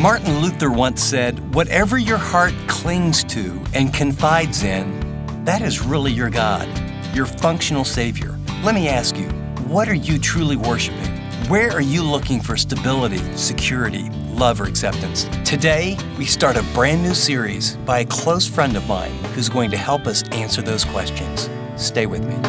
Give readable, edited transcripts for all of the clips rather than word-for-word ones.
Martin Luther once said, "Whatever your heart clings to and confides in, that is really your God, your functional Savior." Let me ask you, what are you truly worshiping? Where are you looking for stability, security, love, or acceptance? Today, we start a brand new series by a close friend of mine who's going to help us answer those questions. Stay with me.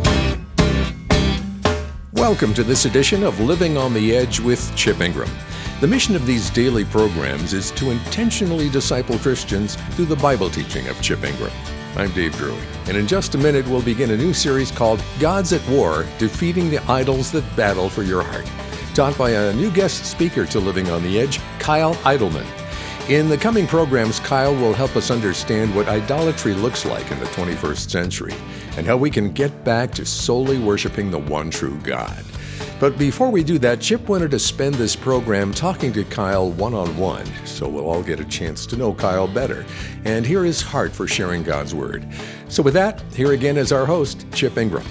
Welcome to this edition of Living on the Edge with Chip Ingram. The mission of these daily programs is to intentionally disciple Christians through the Bible teaching of Chip Ingram. I'm Dave Drury, and in just a minute we'll begin a new series called God's at War, Defeating the Idols That Battle for Your Heart, taught by a new guest speaker to Living on the Edge, Kyle Idleman. In the coming programs, Kyle will help us understand what idolatry looks like in the 21st century and how we can get back to solely worshiping the one true God. But before we do that, Chip wanted to spend this program talking to Kyle one-on-one, so we'll all get a chance to know Kyle better and hear his heart for sharing God's Word. So with that, here again is our host, Chip Ingram.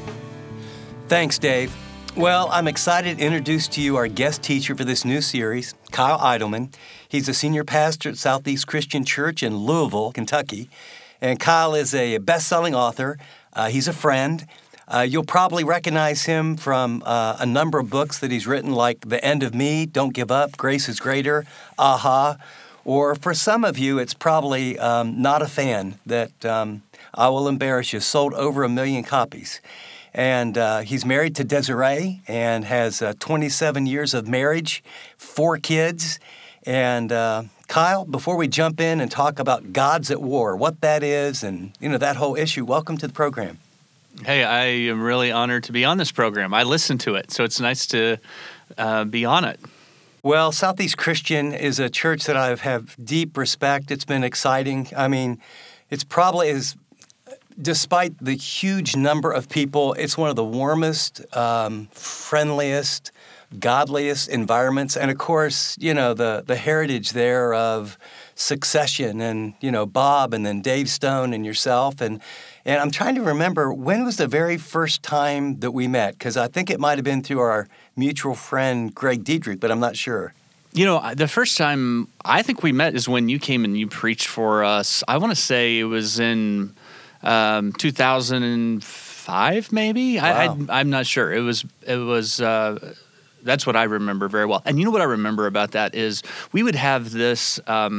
Thanks, Dave. Well, I'm excited to introduce to you our guest teacher for this new series, Kyle Idleman. He's a senior pastor at Southeast Christian Church in Louisville, Kentucky. And Kyle is a best-selling author. He's a friend. You'll probably recognize him from a number of books that he's written, like The End of Me, Don't Give Up, Grace is Greater, Aha. Or for some of you, it's probably Not a Fan, that I Will Embarrass You, sold over 1 million copies. And he's married to Desiree and has 27 years of marriage, 4 kids. And Kyle, before we jump in and talk about God's at War, what that is and, that whole issue, welcome to the program. Hey, I am really honored to be on this program. I listen to it, so it's nice to be on it. Well, Southeast Christian is a church that I have deep respect. It's been exciting. I mean, it's probably despite the huge number of people, it's one of the warmest, friendliest, godliest environments. And of course, the heritage there of Succession and, Bob and then Dave Stone and yourself. And I'm trying to remember, when was the very first time that we met? Because I think it might have been through our mutual friend, Greg Diedrich, but I'm not sure. The first time I think we met is when you came and you preached for us. I want to say it was in 2005, maybe? Wow. I'm not sure. It was. That's what I remember very well. And you know what I remember about that is we would have this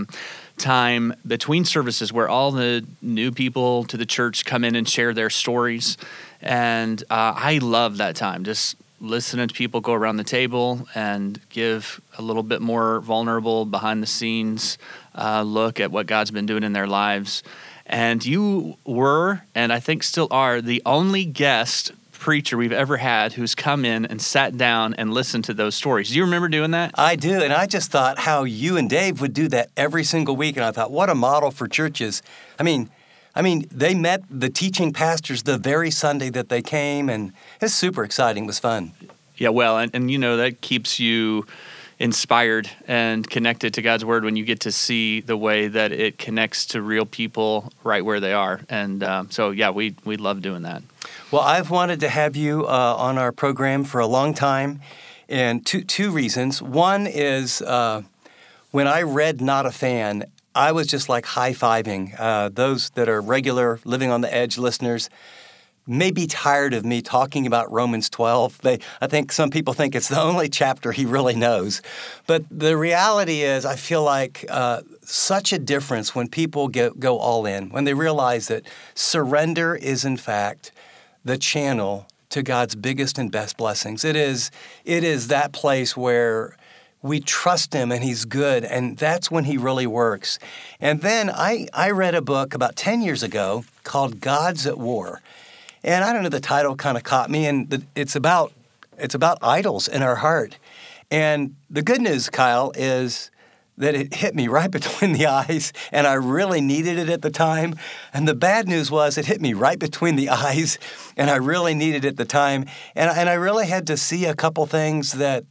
time between services where all the new people to the church come in and share their stories. And I love that time, just listening to people go around the table and give a little bit more vulnerable, behind-the-scenes look at what God's been doing in their lives. And you were, and I think still are, the only guest preacher we've ever had who's come in and sat down and listened to those stories. Do you remember doing that? I do, and I just thought how you and Dave would do that every single week, and I thought, what a model for churches. I mean, they met the teaching pastors the very Sunday that they came, and it's super exciting. It was fun. Yeah, well, and that keeps you inspired and connected to God's Word when you get to see the way that it connects to real people right where they are. And we love doing that. Well, I've wanted to have you on our program for a long time, and two reasons. One is when I read Not a Fan, I was just like high-fiving. Those that are regular Living on the Edge listeners may be tired of me talking about Romans 12. I think some people think it's the only chapter he really knows. But the reality is I feel like such a difference when people go all in, when they realize that surrender is, in fact, the channel to God's biggest and best blessings. It is that place where we trust Him and He's good, and that's when He really works. And then I read a book about 10 years ago called God's at War. And I don't know, the title kind of caught me, and it's about idols in our heart. And the good news, Kyle, is that it hit me right between the eyes, and I really needed it at the time. And the bad news was it hit me right between the eyes, and I really needed it at the time. And I really had to see a couple things that,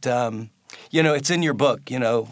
it's in your book,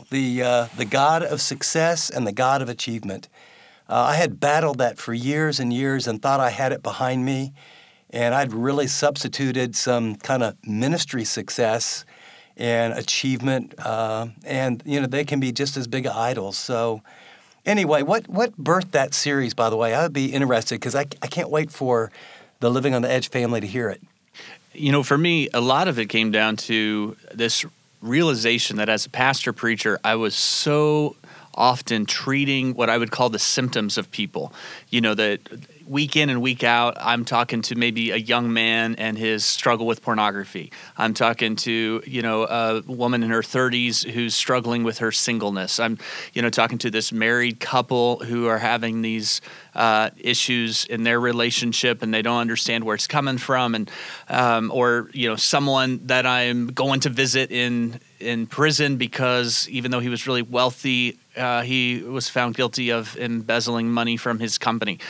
the God of success and the God of achievement. I had battled that for years and years and thought I had it behind me. And I'd really substituted some kind of ministry success and achievement, and they can be just as big idols. So anyway, what birthed that series, by the way? I would be interested because I can't wait for the Living on the Edge family to hear it. For me, a lot of it came down to this realization that as a pastor preacher, I was so often treating what I would call the symptoms of people. That week in and week out, I'm talking to maybe a young man and his struggle with pornography. I'm talking to, a woman in her 30s who's struggling with her singleness. I'm, talking to this married couple who are having these issues in their relationship and they don't understand where it's coming from. And, or someone that I'm going to visit in prison because even though he was really wealthy, he was found guilty of embezzling money from his company.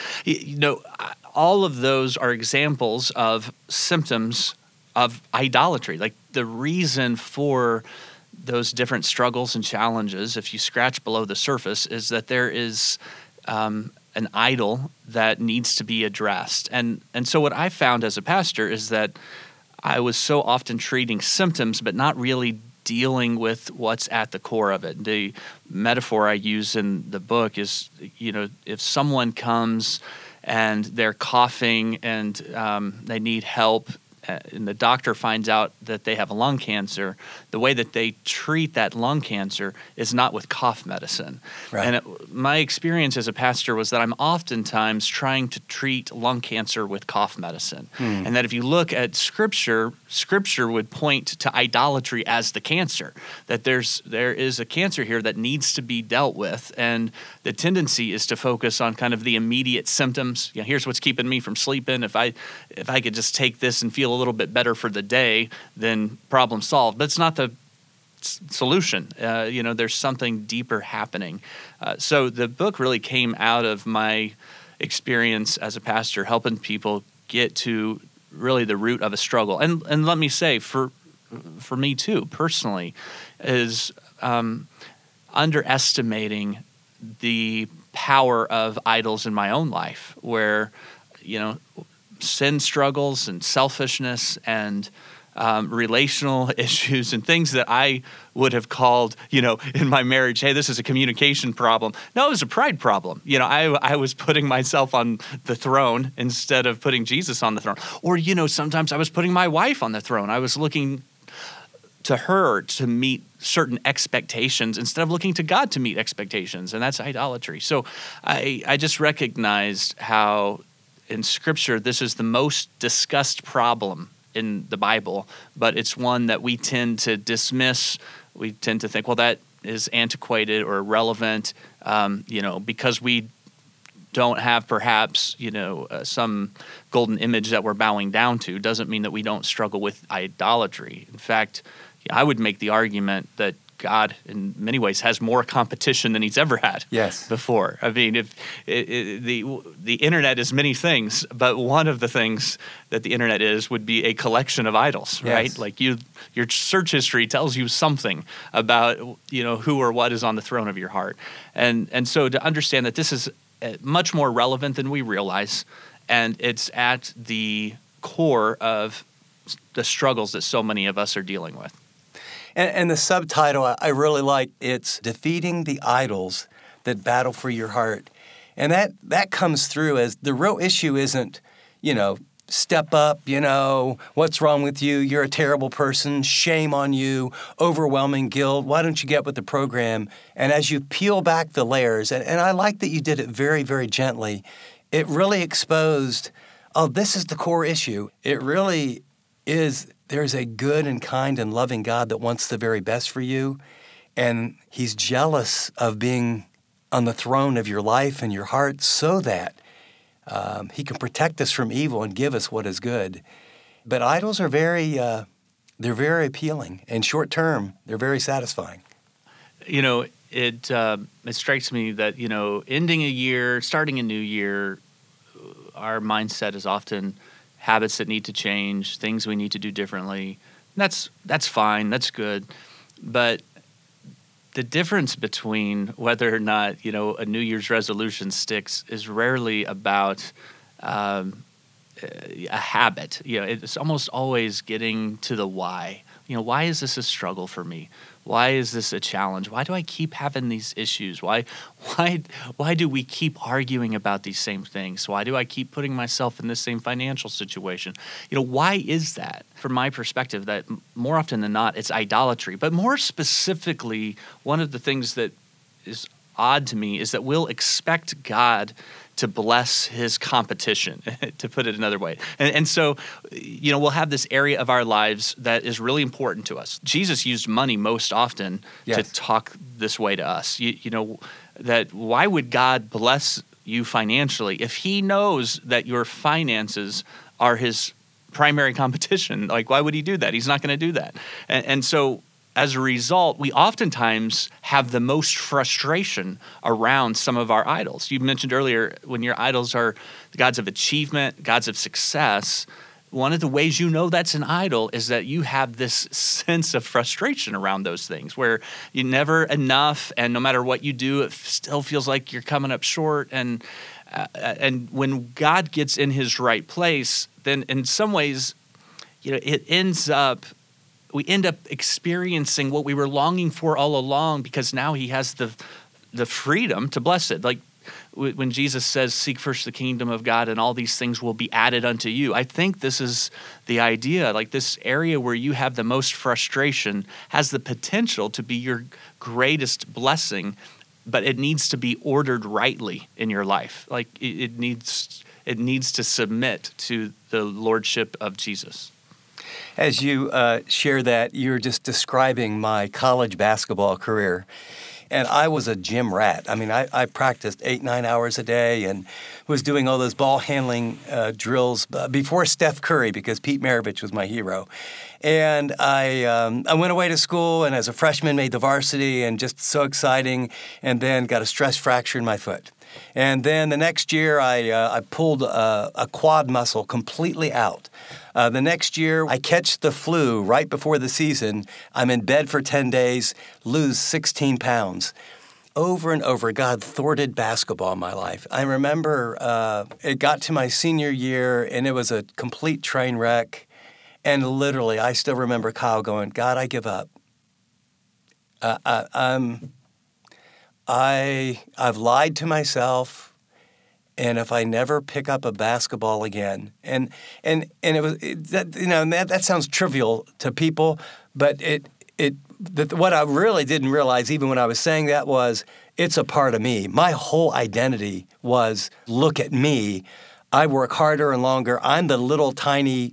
All of those are examples of symptoms of idolatry. Like the reason for those different struggles and challenges, if you scratch below the surface, is that there is an idol that needs to be addressed. And so what I found as a pastor is that I was so often treating symptoms, but not really dealing with what's at the core of it. The metaphor I use in the book is, if someone comes and they're coughing and they need help, and the doctor finds out that they have lung cancer, the way that they treat that lung cancer is not with cough medicine. Right. And my experience as a pastor was that I'm oftentimes trying to treat lung cancer with cough medicine. And that if you look at Scripture would point to idolatry as the cancer, that there is a cancer here that needs to be dealt with. And the tendency is to focus on kind of the immediate symptoms. Here's what's keeping me from sleeping. If I could just take this and feel a little bit better for the day, then problem solved. But it's not the solution. There's something deeper happening. So the book really came out of my experience as a pastor, helping people get to really the root of a struggle. And let me say, for me too, personally, is underestimating the power of idols in my own life, where sin struggles and selfishness and relational issues and things that I would have called, in my marriage, hey, this is a communication problem. No, it was a pride problem. I was putting myself on the throne instead of putting Jesus on the throne. Or, sometimes I was putting my wife on the throne. I was looking to her to meet certain expectations instead of looking to God to meet expectations. And that's idolatry. So I just recognized how in Scripture, this is the most discussed problem in the Bible, but it's one that we tend to dismiss. We tend to think, well, that is antiquated or irrelevant, because we don't have perhaps, some golden image that we're bowing down to, doesn't mean that we don't struggle with idolatry. In fact, I would make the argument that God, in many ways, has more competition than he's ever had before. I mean, if the internet is many things, but one of the things that the internet would be a collection of idols, right? Like your search history tells you something about who or what is on the throne of your heart, and so to understand that this is much more relevant than we realize, and it's at the core of the struggles that so many of us are dealing with. And the subtitle I really like, it's Defeating the Idols That Battle for Your Heart. And that comes through as the real issue isn't, step up, what's wrong with you? You're a terrible person. Shame on you. Overwhelming guilt. Why don't you get with the program? And as you peel back the layers, and I like that you did it very, very gently, it really exposed, this is the core issue. It really is. There's a good and kind and loving God that wants the very best for you, and he's jealous of being on the throne of your life and your heart so that he can protect us from evil and give us what is good. But idols are they're very appealing, and short term, they're very satisfying. It strikes me that, ending a year, starting a new year, our mindset is often habits that need to change, things we need to do differently. That's fine. That's good. But the difference between whether or not, a New Year's resolution sticks is rarely about a habit. It's almost always getting to the why. why is this a struggle for me? Why is this a challenge? Why do I keep having these issues? Why do we keep arguing about these same things? Why do I keep putting myself in this same financial situation? Why is that? From my perspective, that more often than not, it's idolatry. But more specifically, one of the things that is odd to me is that we'll expect God to bless his competition, to put it another way. And so, we'll have this area of our lives that is really important to us. Jesus used money most often to talk this way to us. That why would God bless you financially if he knows that your finances are his primary competition? Like, why would he do that? He's not going to do that. And so, as a result, we oftentimes have the most frustration around some of our idols. You mentioned earlier, when your idols are the gods of achievement, gods of success, one of the ways you know that's an idol is that you have this sense of frustration around those things where you're never enough, and no matter what you do, it still feels like you're coming up short. And when God gets in his right place, then in some ways, we end up experiencing what we were longing for all along, because now he has the freedom to bless it. Like when Jesus says, seek first the kingdom of God and all these things will be added unto you. I think this is the idea. Like, this area where you have the most frustration has the potential to be your greatest blessing, but it needs to be ordered rightly in your life. Like it needs to submit to the lordship of Jesus. As you share that, you're just describing my college basketball career. And I was a gym rat. I mean, I practiced 8-9 hours a day and was doing all those ball handling drills before Steph Curry, because Pete Maravich was my hero. And I went away to school, and as a freshman made the varsity, and just so exciting, and then got a stress fracture in my foot. And then the next year, I pulled a quad muscle completely out. The next year, I catch the flu right before the season. I'm in bed for 10 days, lose 16 pounds. Over and over, God thwarted basketball in my life. I remember it got to my senior year, and it was a complete train wreck. And literally, I still remember Kyle going, God, I give up. I've lied to myself. And if I never pick up a basketball again, and it was that sounds trivial to people, but what I really didn't realize, even when I was saying that, was it's a part of me. My whole identity was, look at me. I work harder and longer. I'm the little tiny,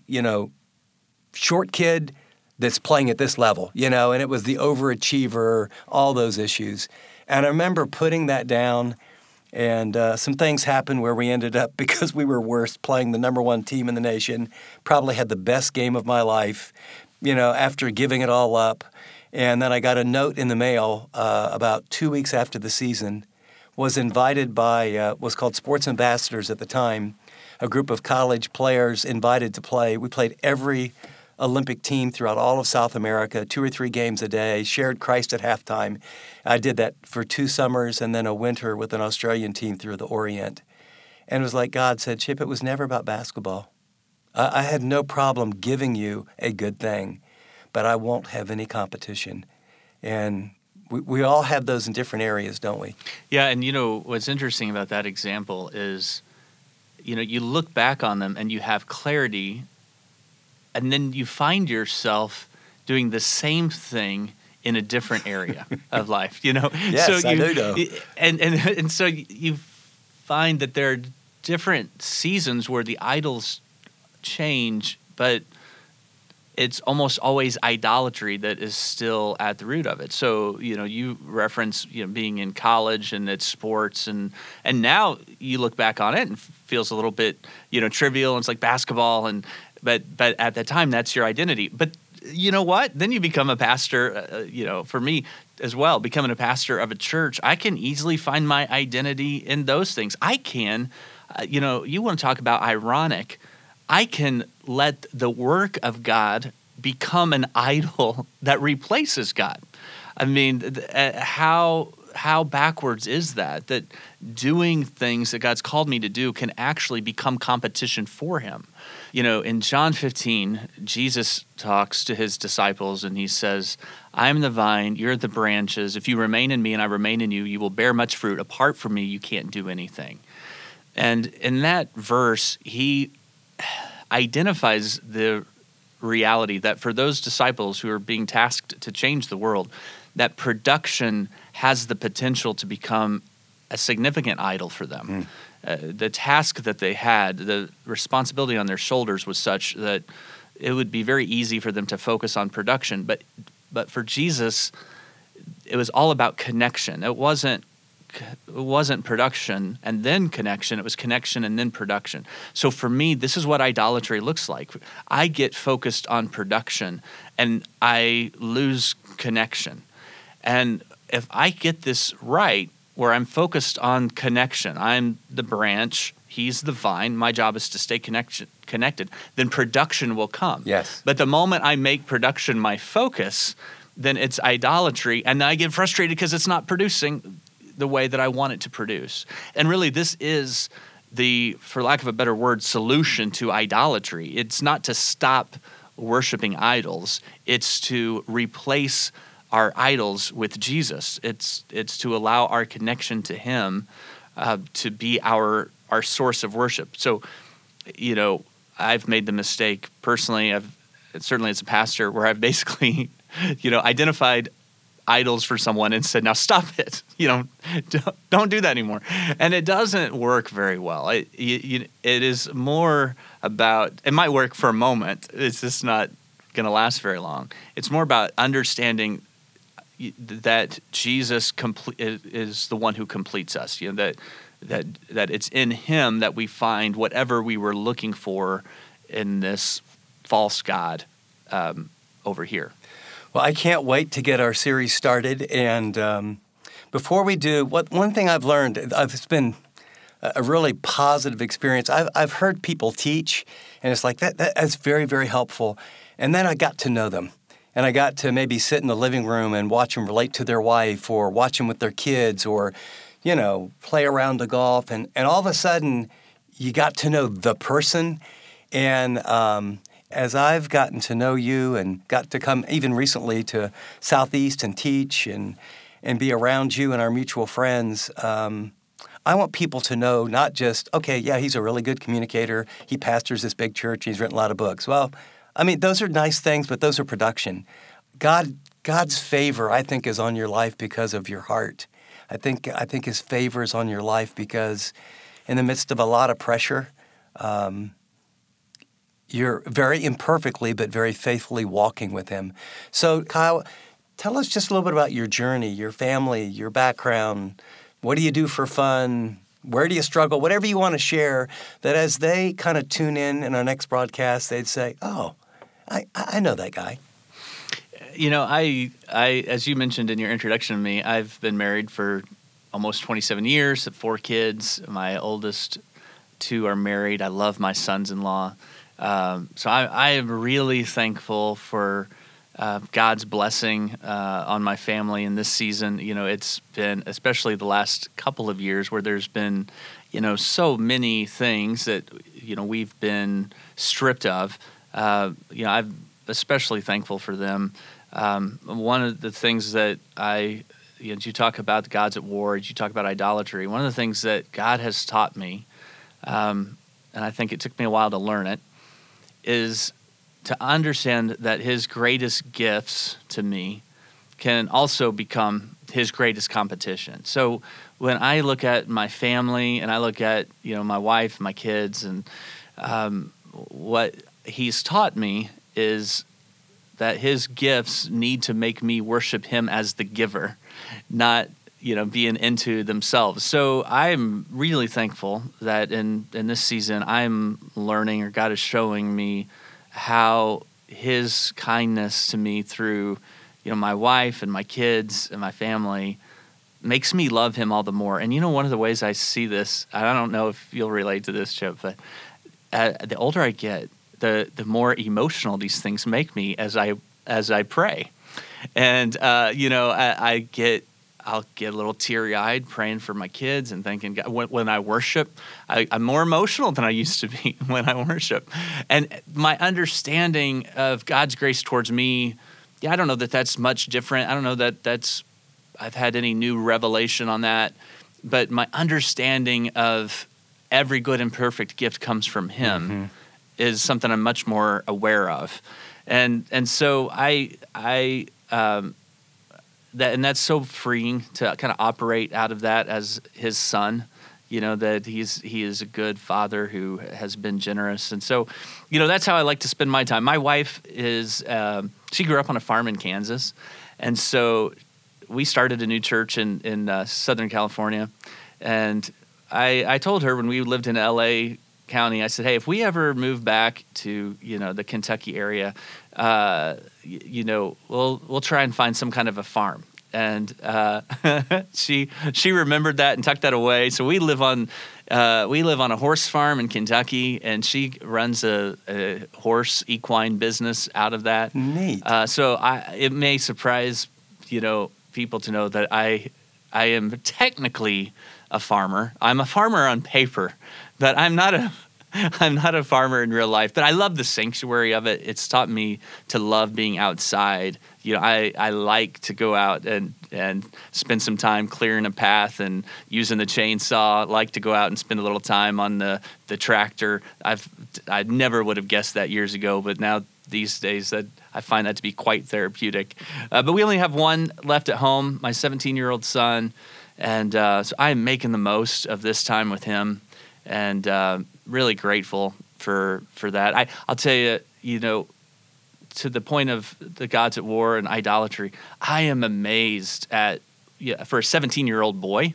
short kid that's playing at this level, and it was the overachiever, all those issues. And I remember putting that down. And some things happened where we ended up, because we were worse, playing the number one team in the nation, probably had the best game of my life, after giving it all up. And then I got a note in the mail about 2 weeks after the season, was invited by, was called Sports Ambassadors at the time, a group of college players invited to play. We played every Olympic team throughout all of South America, 2 or 3 games a day, shared Christ at halftime. I did that for 2 summers and then a winter with an Australian team through the Orient. And it was like God said, Chip, it was never about basketball. I had no problem giving you a good thing, but I won't have any competition. And we all have those in different areas, don't we? Yeah, and what's interesting about that example is, you look back on them and you have clarity, and then you find yourself doing the same thing in a different area of life, Yes, so I do know. And so you find that there are different seasons where the idols change, but it's almost always idolatry that is still at the root of it. So, you reference, being in college and it's sports, and now you look back on it and feels a little bit, trivial, and it's like basketball, but at that time, that's your identity. But you know what? Then you become a pastor, for me as well, becoming a pastor of a church, I can easily find my identity in those things. I can, you want to talk about ironic, I can let the work of God become an idol that replaces God. I mean, how how backwards is that? That doing things that God's called me to do can actually become competition for him. In John 15, Jesus talks to his disciples and he says, I'm the vine, you're the branches. If you remain in me and I remain in you, you will bear much fruit. Apart from me, you can't do anything. And in that verse, he identifies the reality that for those disciples who are being tasked to change the world, that production has the potential to become a significant idol for them. The task that they had, the responsibility on their shoulders was such that it would be very easy for them to focus on production. But for Jesus, it was all about connection. It wasn't production and then connection. It was connection and then production. So for me, this is what idolatry looks like. I get focused on production and I lose connection. And if I get this right, where I'm focused on connection, I'm the branch, he's the vine, my job is to stay connected, then production will come. Yes. But the moment I make production my focus, then it's idolatry, and I get frustrated because it's not producing the way that I want it to produce. And really, this is the, for lack of a better word, solution to idolatry. It's not to stop worshiping idols, it's to replace our idols with Jesus. It's to allow our connection to him to be our source of worship. So, I've made the mistake personally, certainly as a pastor, where I've basically, identified idols for someone and said, now stop it. Don't do that anymore. And it doesn't work very well. It is more about, it might work for a moment. It's just not going to last very long. It's more about understanding that Jesus is the one who completes us. That it's in him that we find whatever we were looking for in this false god over here. Well, I can't wait to get our series started. And before we do, one thing I've learned, it's been a really positive experience. I've heard people teach, and it's like that's very, very helpful. And then I got to know them. And I got to maybe sit in the living room and watch them relate to their wife, or watch them with their kids, or, play around the golf. And all of a sudden, you got to know the person. And as I've gotten to know you and got to come even recently to Southeast and teach and be around you and our mutual friends, I want people to know not just, okay, yeah, he's a really good communicator. He pastors this big church. He's written a lot of books. Well, I mean, those are nice things, but those are production. God's favor, I think, is on your life because of your heart. I think his favor is on your life because in the midst of a lot of pressure, you're very imperfectly but very faithfully walking with him. So, Kyle, tell us just a little bit about your journey, your family, your background. What do you do for fun? Where do you struggle? Whatever you want to share, that as they kind of tune in our next broadcast, they'd say, oh, I know that guy. I as you mentioned in your introduction to me, I've been married for almost 27 years, have 4 kids. My oldest 2 are married. I love my sons-in-law. So I am really thankful for God's blessing on my family in this season. It's been, especially the last couple of years, where there's been, so many things that, we've been stripped of. I'm especially thankful for them. One of the things that you talk about God's at war, you talk about idolatry. One of the things that God has taught me, and I think it took me a while to learn it, is to understand that his greatest gifts to me can also become his greatest competition. So when I look at my family and I look at, my wife, my kids, and what he's taught me is that his gifts need to make me worship him as the giver, not, being into themselves. So I'm really thankful that in this season I'm learning, or God is showing me, how his kindness to me through, my wife and my kids and my family makes me love him all the more. And one of the ways I see this, I don't know if you'll relate to this, Chip, but the older I get, the more emotional these things make me as I pray. And I I'll get a little teary-eyed praying for my kids and thinking, God, when I worship, I'm more emotional than I used to be when I worship. And my understanding of God's grace towards me, I don't know that that's much different. I don't know that I've had any new revelation on that. But my understanding of every good and perfect gift comes from Him is something I'm much more aware of. And so that's so freeing to kind of operate out of that as His son, that he is a good father who has been generous. And so, that's how I like to spend my time. My wife she grew up on a farm in Kansas. And so we started a new church in Southern California. And I told her when we lived in LA County, I said, hey, if we ever move back to, the Kentucky area, we'll try and find some kind of a farm. And she remembered that and tucked that away. So we live on a horse farm in Kentucky, and she runs a horse equine business out of that. Neat. So it may surprise people to know that I am technically a farmer. I'm a farmer on paper, but I'm not a farmer in real life. But I love the sanctuary of it. It's taught me to love being outside. I like to go out and spend some time clearing a path and using the chainsaw. I like to go out and spend a little time on the tractor. I never would have guessed that years ago, but now these days that I find that to be quite therapeutic. But we only have one left at home, my 17-year-old son. And so I'm making the most of this time with him, and really grateful for that. I'll tell you, to the point of the gods at war and idolatry, I am amazed at, for a 17-year-old boy,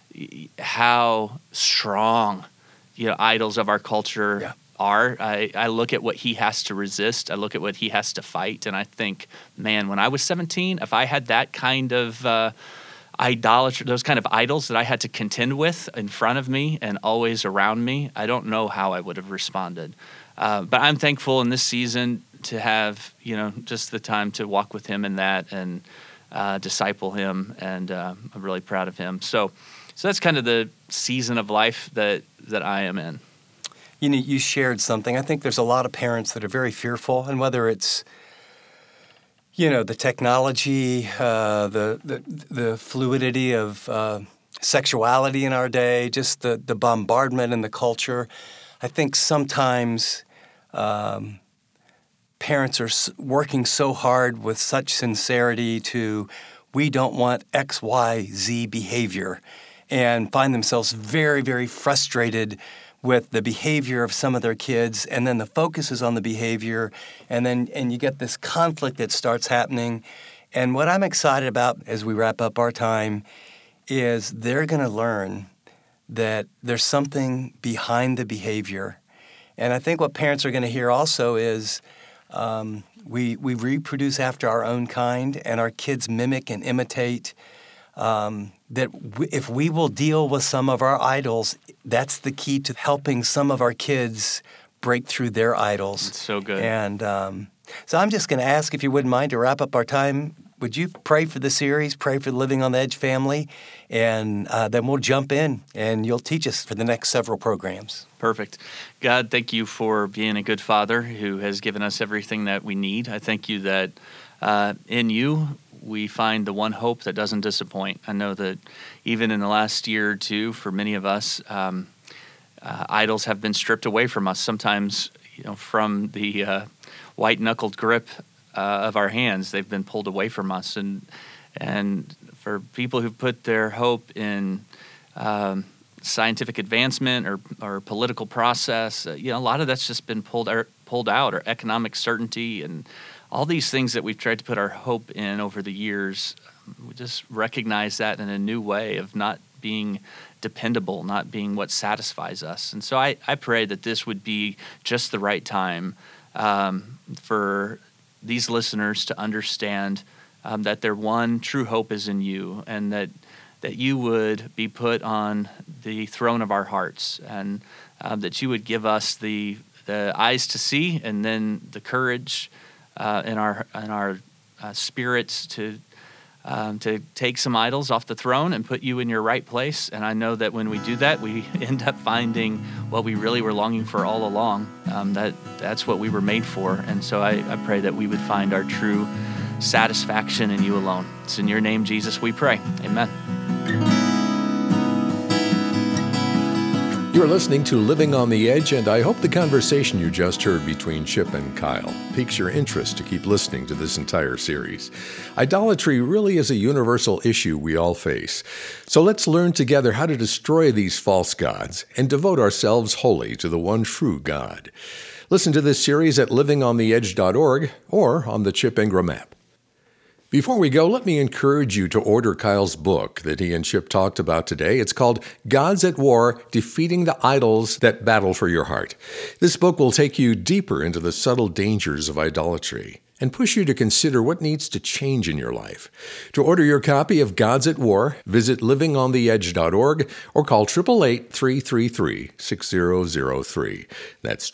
how strong, idols of our culture are. I look at what he has to resist. I look at what he has to fight, and I think, man, when I was 17, if I had that kind of idolatry, those kind of idols that I had to contend with in front of me and always around me, I don't know how I would have responded. But I'm thankful in this season to have, just the time to walk with him in that and disciple him, and I'm really proud of him. So that's kind of the season of life that I am in. You shared something. I think there's a lot of parents that are very fearful, and whether it's the technology, the fluidity of sexuality in our day, just the bombardment in the culture. I think sometimes parents are working so hard with such sincerity we don't want X, Y, Z behavior, and find themselves very, very frustrated with the behavior of some of their kids, and then the focus is on the behavior, and you get this conflict that starts happening. And what I'm excited about as we wrap up our time is they're going to learn that there's something behind the behavior. And I think what parents are going to hear also is we reproduce after our own kind, and our kids mimic and imitate. If we will deal with some of our idols, that's the key to helping some of our kids break through their idols. It's so good. And so I'm just going to ask, if you wouldn't mind, to wrap up our time, would you pray for the series, pray for the Living on the Edge family, and then we'll jump in and you'll teach us for the next several programs. Perfect. God, thank you for being a good father who has given us everything that we need. I thank you that in you, we find the one hope that doesn't disappoint. I know that even in the last year or two, for many of us, idols have been stripped away from us. Sometimes, from the white-knuckled grip of our hands, they've been pulled away from us. And for people who put their hope in scientific advancement or political process, a lot of that's just been pulled out, or economic certainty, and all these things that we've tried to put our hope in over the years. We just recognize that in a new way of not being dependable, not being what satisfies us. And so I pray that this would be just the right time for these listeners to understand that their one true hope is in you, and that you would be put on the throne of our hearts, and that you would give us the eyes to see, and then the courage in our spirits to to take some idols off the throne and put you in your right place. And I know that when we do that, we end up finding what we really were longing for all along. That's what we were made for. And so I pray that we would find our true satisfaction in you alone. It's in your name, Jesus, we pray. Amen. You're listening to Living on the Edge, and I hope the conversation you just heard between Chip and Kyle piques your interest to keep listening to this entire series. Idolatry really is a universal issue we all face. So let's learn together how to destroy these false gods and devote ourselves wholly to the one true God. Listen to this series at livingontheedge.org or on the Chip Ingram app. Before we go, let me encourage you to order Kyle's book that he and Chip talked about today. It's called Gods at War, Defeating the Idols That Battle for Your Heart. This book will take you deeper into the subtle dangers of idolatry and push you to consider what needs to change in your life. To order your copy of Gods at War, visit livingontheedge.org or call 888-333-6003. That's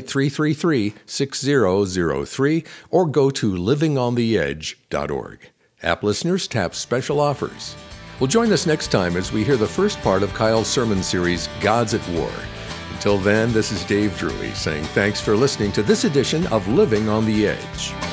888-333-6003 or go to livingontheedge.org. App listeners tap special offers. Well, join us next time as we hear the first part of Kyle's sermon series, Gods at War. Until then, this is Dave Drury saying thanks for listening to this edition of Living on the Edge.